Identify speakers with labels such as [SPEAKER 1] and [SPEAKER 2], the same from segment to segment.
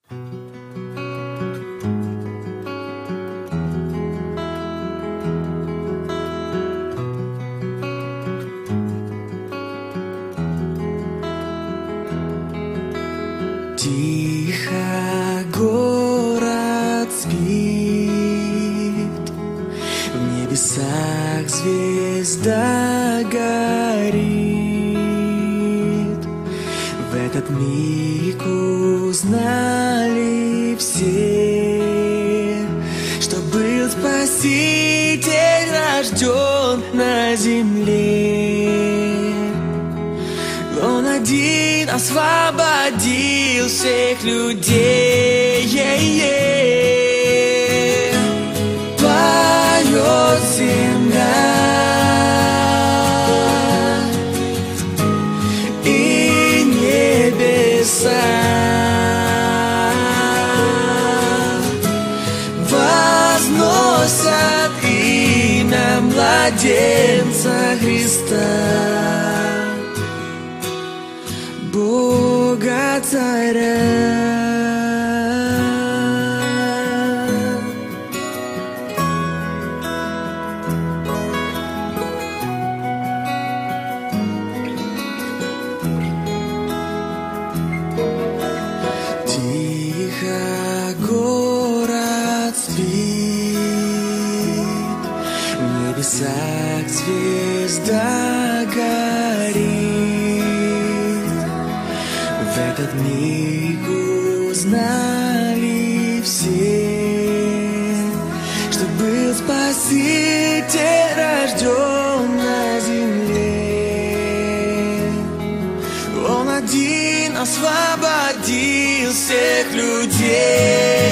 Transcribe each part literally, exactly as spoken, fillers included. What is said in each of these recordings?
[SPEAKER 1] Тихо город спит, в небесах звезда горит. В этот миг узнали все, что был Спаситель рожден на земле. Он один освободил всех людей. Поет земля и небеса, возносят имя младенца Христа, Бога Царя. Тихо город спит, в небесах звезда горит. В этот миг узнали все, что был Спаситель рожден на земле. Он один освободил всех людей.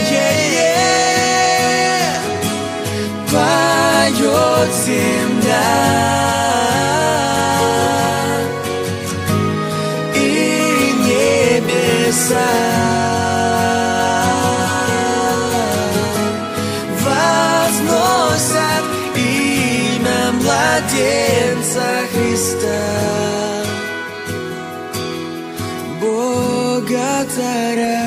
[SPEAKER 1] Поет земля возносят имя младенца Христа, Бога Царя.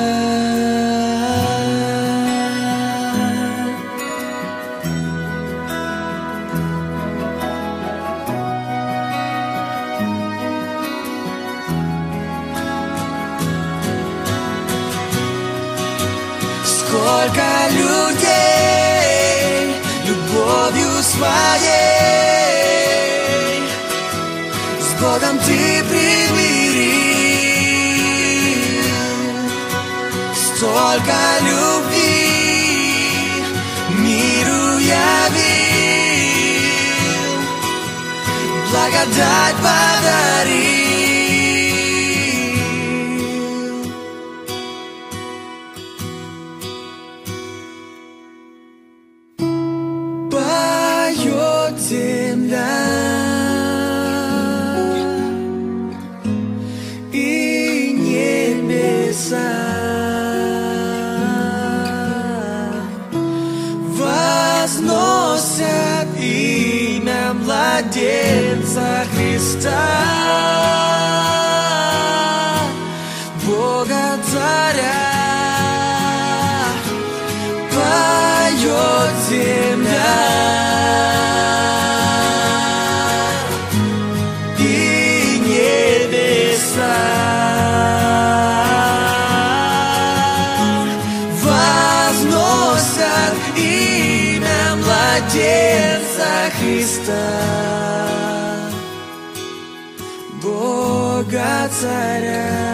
[SPEAKER 1] Сколько людей любовью своей с Богом ты примирил, столько любви миру явил, благодать подарил. Поет земля и небеса, возносят имя младенца Христа, Бога Царя. Поет земля и небеса, возносят имя младенца Христа, Бога Царя.